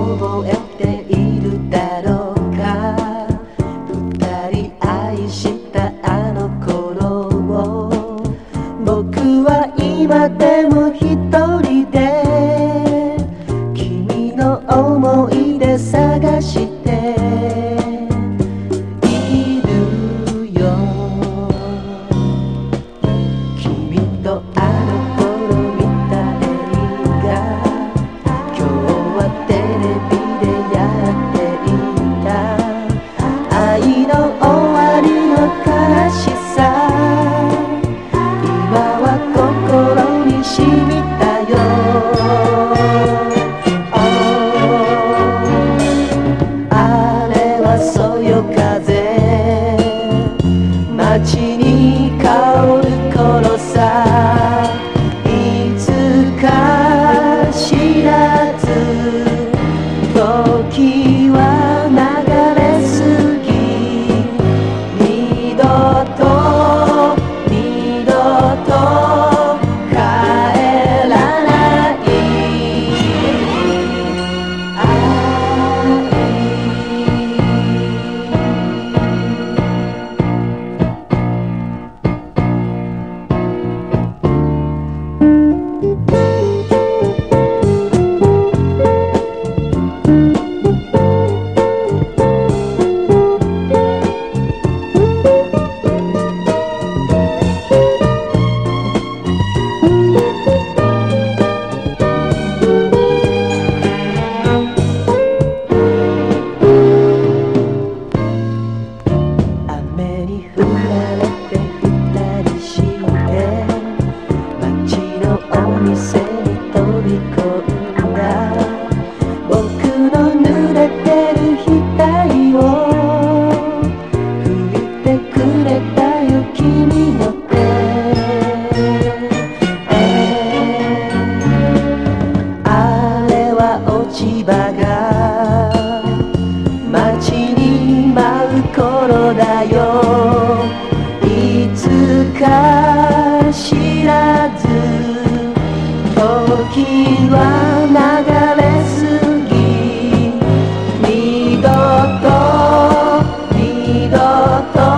覚えているだろうか。二人愛したあの頃を、僕は今でも一人で君の思い出探しているよ。君とあの頃見た映画、今日はテレビでやっていた。愛の終わりの悲しさ、今は心に染みたよ。あれはそよ風、街に香る頃さ。いつか知らず時は流れ過ぎ、二度と二度と帰らない雨に降られて二人して街のお店に飛び込んだ。僕の濡れてる額を拭いてくれたよ君の手。あれは落ち葉が街に舞う頃だよ。いつか知らず時は流れ